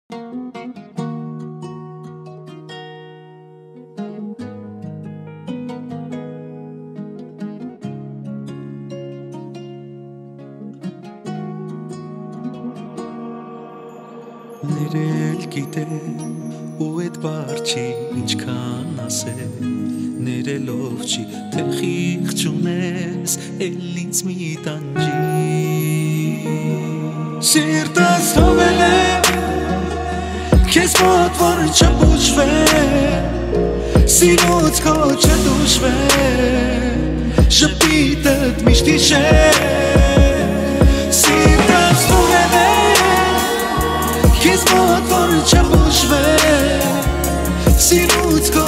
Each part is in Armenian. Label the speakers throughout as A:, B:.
A: Ներել գիտեմ ու էդ բարձի ինչքան ասել Ներելով չի թե խիղճ ունես էլ ինձ մի տանջի Սիրտս թողել եմ քեզ մոտ որ չփուչվեմ Սիրուց քո չդուժվեմ Ժպիտդ միշտ իշեմ Սիրտս թողել եմ Քեզ մոտ որ չփուչվեմ Սիրուց քո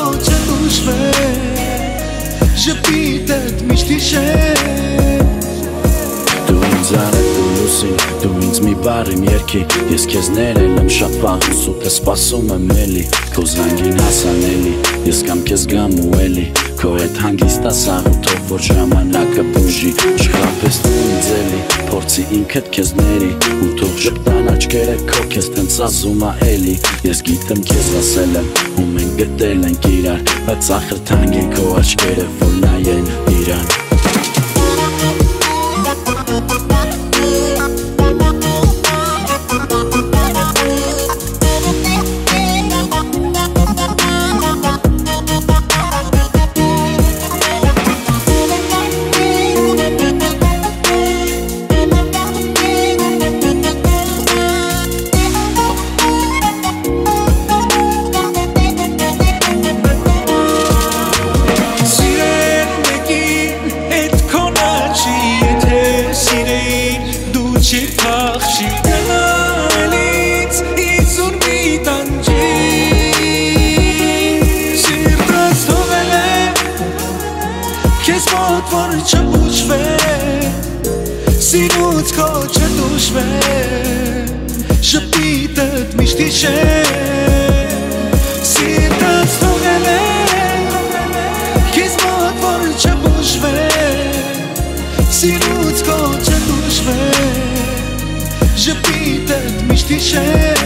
A: չդուժվեմ Ժպիտդ միշտ իշեմ
B: Դու ինձ արդ դու լուսին, դու ինձ մի բարիմ երկի Ես քեզ ներել եմ շատ վաղուց ու թե սպասում եմ էլի Քո զանգին հասանելի, ես կամ քեզ գամ ու էլի Քո հետ հանգիստ ասաղ ու թող որ ժամանակը բուժի Չխաբես դու ինձ էլի, փորձի ինքդ քեզ ների Ու թող ժպտան աչքերը քո քեզ տենց ասում ա էլի Ես գիտեմ քեզ ասել եմ ու մենք գտել ենք իրար Բայց ախր թանկ են քո աչքերը որ նայեն իրար
A: Չիփախշի դնալից իզուր մի տանջի Սիրտս թողել եմ քեզ մոտ որ չփուչվեմ Սիրուց քո չդուժվեմ Ժպիտդ միշտ իշեմ Սիրտս թողել եմ քեզ մոտ որ չփուչվեմ Սիրուց քո չդուժվեմ Ժպիտդ միշտ իշեմ